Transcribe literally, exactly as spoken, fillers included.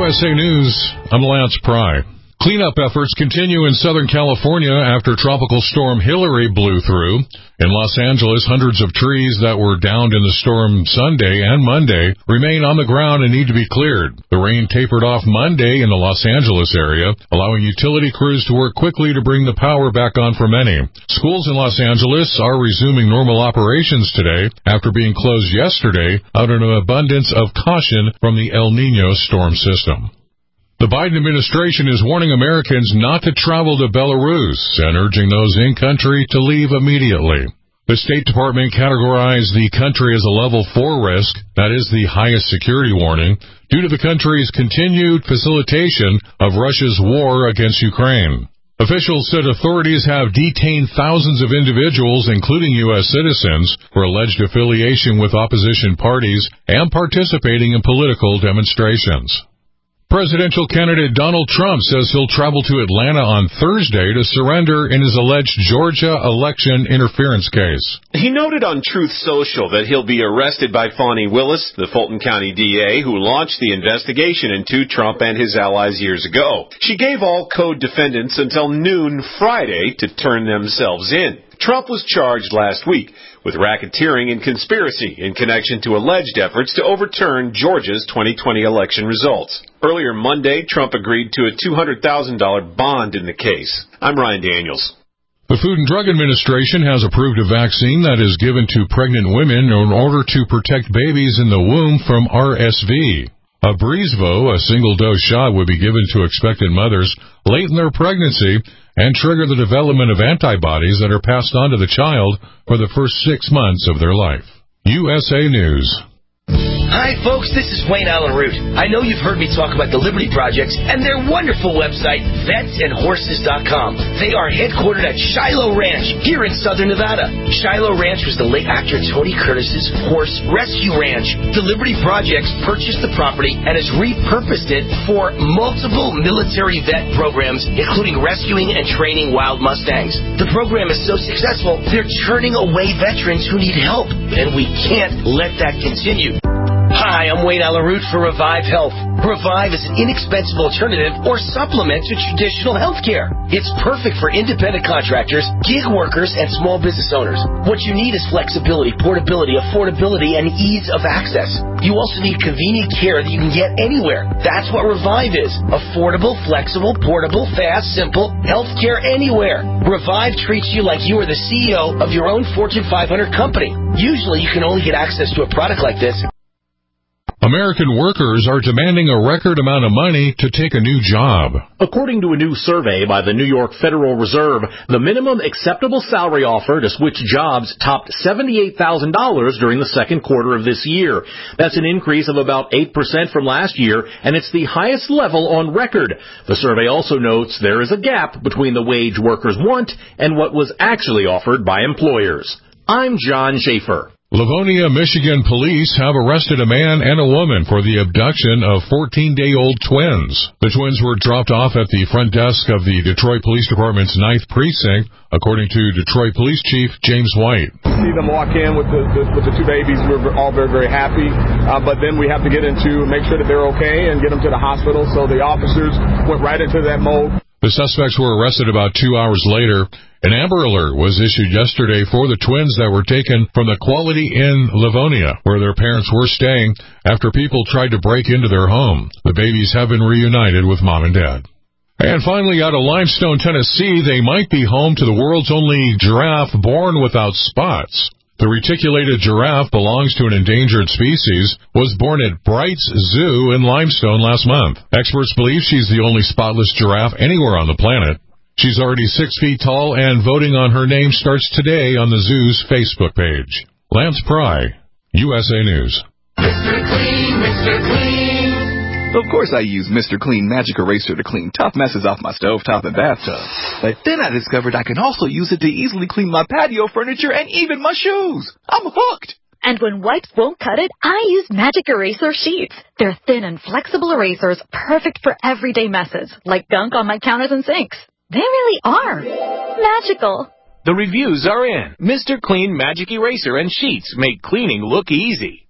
S A News, I'm Lance Pry. Cleanup efforts continue in Southern California after Tropical Storm Hillary blew through. In Los Angeles, hundreds of trees that were downed in the storm Sunday and Monday remain on the ground and need to be cleared. The rain tapered off Monday in the Los Angeles area, allowing utility crews to work quickly to bring the power back on for many. Schools in Los Angeles are resuming normal operations today after being closed yesterday out of an abundance of caution from the El Niño storm system. The Biden administration is warning Americans not to travel to Belarus and urging those in country to leave immediately. The State Department categorized the country as a level four risk, that is the highest security warning, due to the country's continued facilitation of Russia's war against Ukraine. Officials said authorities have detained thousands of individuals, including U S citizens, for alleged affiliation with opposition parties and participating in political demonstrations. Presidential candidate Donald Trump says he'll travel to Atlanta on Thursday to surrender in his alleged Georgia election interference case. He noted on Truth Social that he'll be arrested by Fani Willis, the Fulton County D A who launched the investigation into Trump and his allies years ago. She gave all co-defendants until noon Friday to turn themselves in. Trump was charged last week with racketeering and conspiracy in connection to alleged efforts to overturn Georgia's twenty twenty election results. Earlier Monday, Trump agreed to a two hundred thousand dollars bond in the case. I'm Ryan Daniels. The Food and Drug Administration has approved a vaccine that is given to pregnant women in order to protect babies in the womb from R S V. Abrezvo, a single-dose shot, would be given to expectant mothers late in their pregnancy and trigger the development of antibodies that are passed on to the child for the first six months of their life. U S A News. Hi, folks. This is Wayne Allen Root. I know you've heard me talk about the Liberty Projects and their wonderful website, vets and horses dot com. They are headquartered at Shiloh Ranch here in southern Nevada. Shiloh Ranch was the late actor Tony Curtis's horse rescue ranch. The Liberty Projects purchased the property and has repurposed it for multiple military vet programs, including rescuing and training wild Mustangs. The program is so successful, they're turning away veterans who need help, and we can't let that continue. Hi, I'm Wayne Allen Root for Revive Health. Revive is an inexpensive alternative or supplement to traditional health care. It's perfect for independent contractors, gig workers, and small business owners. What you need is flexibility, portability, affordability, and ease of access. You also need convenient care that you can get anywhere. That's what Revive is. Affordable, flexible, portable, fast, simple, health care anywhere. Revive treats you like you are the C E O of your own Fortune five hundred company. Usually you can only get access to a product like this American workers are demanding a record amount of money to take a new job. According to a new survey by the New York Federal Reserve, the minimum acceptable salary offer to switch jobs topped seventy-eight thousand dollars during the second quarter of this year. That's an increase of about eight percent from last year, and it's the highest level on record. The survey also notes there is a gap between the wage workers want and what was actually offered by employers. I'm John Schaefer. Livonia, Michigan police have arrested a man and a woman for the abduction of fourteen-day-old twins. The twins were dropped off at the front desk of the Detroit Police Department's ninth Precinct, according to Detroit Police Chief James White. See them walk in with the, the, with the two babies. We're all very, very happy. Uh, but then we have to get into, make sure that they're okay and get them to the hospital. So the officers went right into that mode. The suspects were arrested about two hours later. An Amber Alert was issued yesterday for the twins that were taken from the Quality Inn Livonia, where their parents were staying, after people tried to break into their home. The babies have been reunited with mom and dad. And finally, out of Limestone, Tennessee, they might be home to the world's only giraffe born without spots. The reticulated giraffe belongs to an endangered species, was born at Bright's Zoo in Limestone last month. Experts believe she's the only spotless giraffe anywhere on the planet. She's already six feet tall, and voting on her name starts today on the zoo's Facebook page. Lance Pry, U S A News. Mister Clean, Mister Clean. Of course I use Mister Clean Magic Eraser to clean tough messes off my stovetop and bathtub. But then I discovered I can also use it to easily clean my patio furniture and even my shoes. I'm hooked. And when wipes won't cut it, I use Magic Eraser Sheets. They're thin and flexible erasers, perfect for everyday messes, like gunk on my counters and sinks. They really are magical. The reviews are in. Mister Clean Magic Eraser and Sheets make cleaning look easy.